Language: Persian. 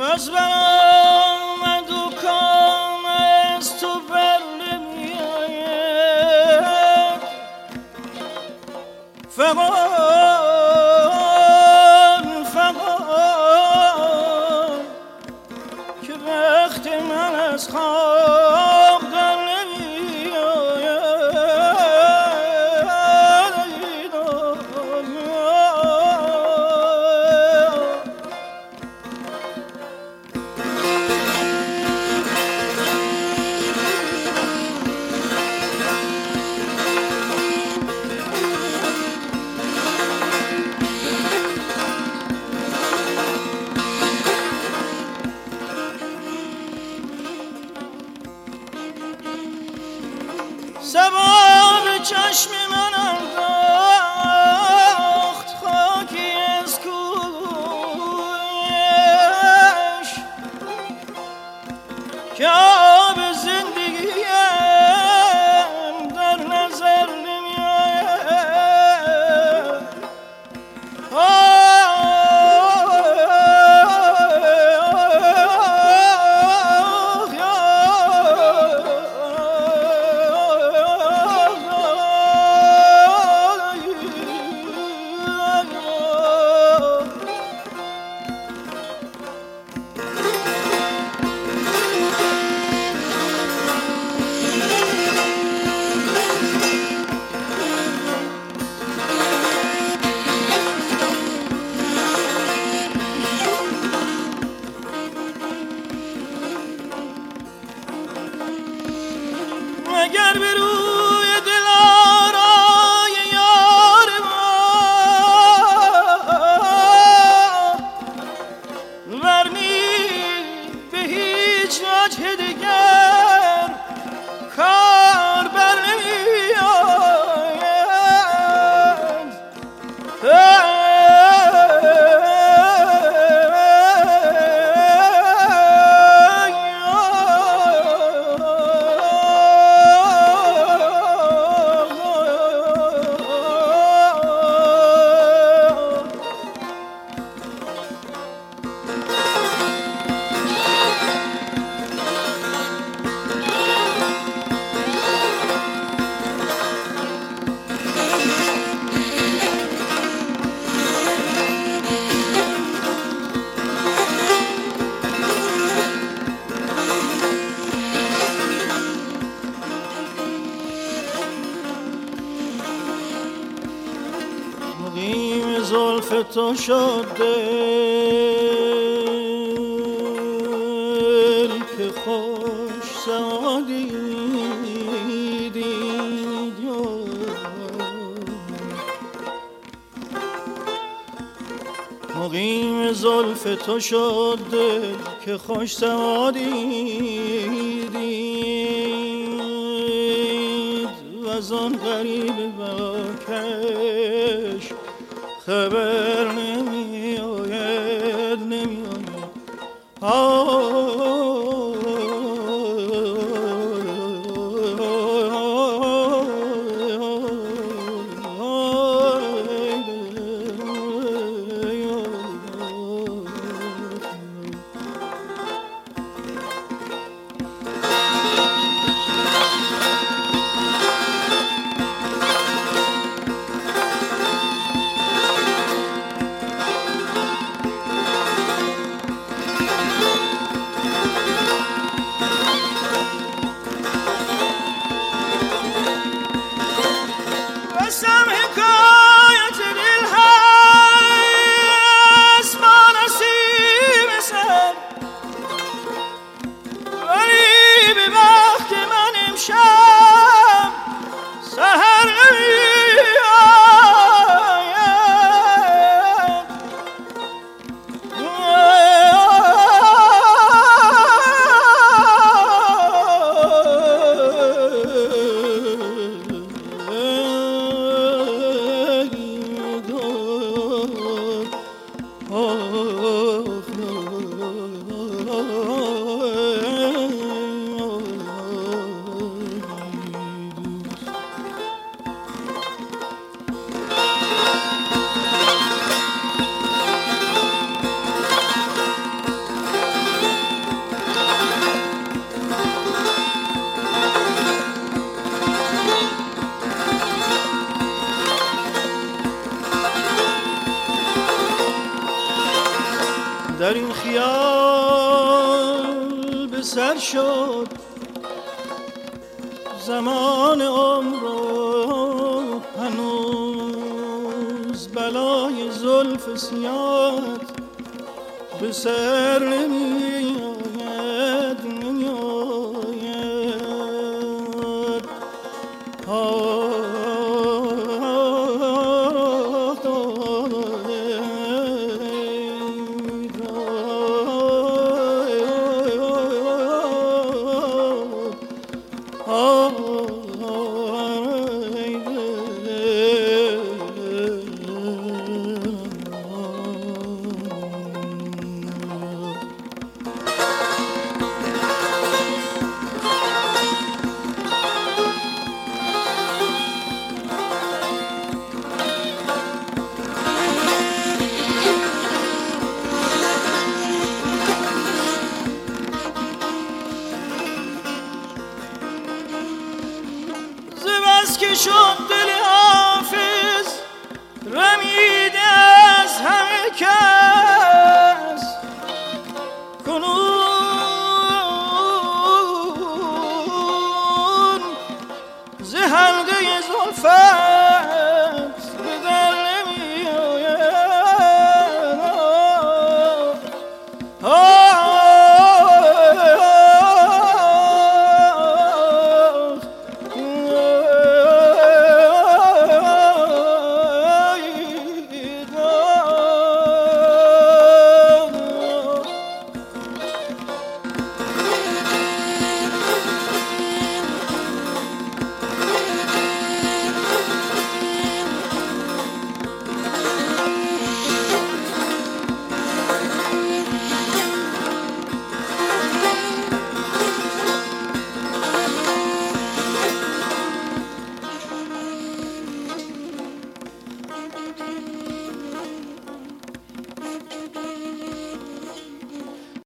از برآمد و کام از تو بر نمیآید، فغان که وقت من از خواب در سباب چشم من انداخت خاکی از کویش که آب زندگیم در نظر نمی آید. اگر به روی دلارای یار ما ورنی به هیچ وجه دیگر کار بر نمی آید. مقیم زلف تو شد دل که خوش سوادی دید. مقیم زلف تو شد دل که خوش سوادی دید و از آن غریب باکش خبر نمی آید، نمی آید. در این خیال به سر شد زمان عمر، هنوز بلای زلف سیاهت به سر نمی آید، نمی آید. که شد دل حافظ رمیده از همه کس.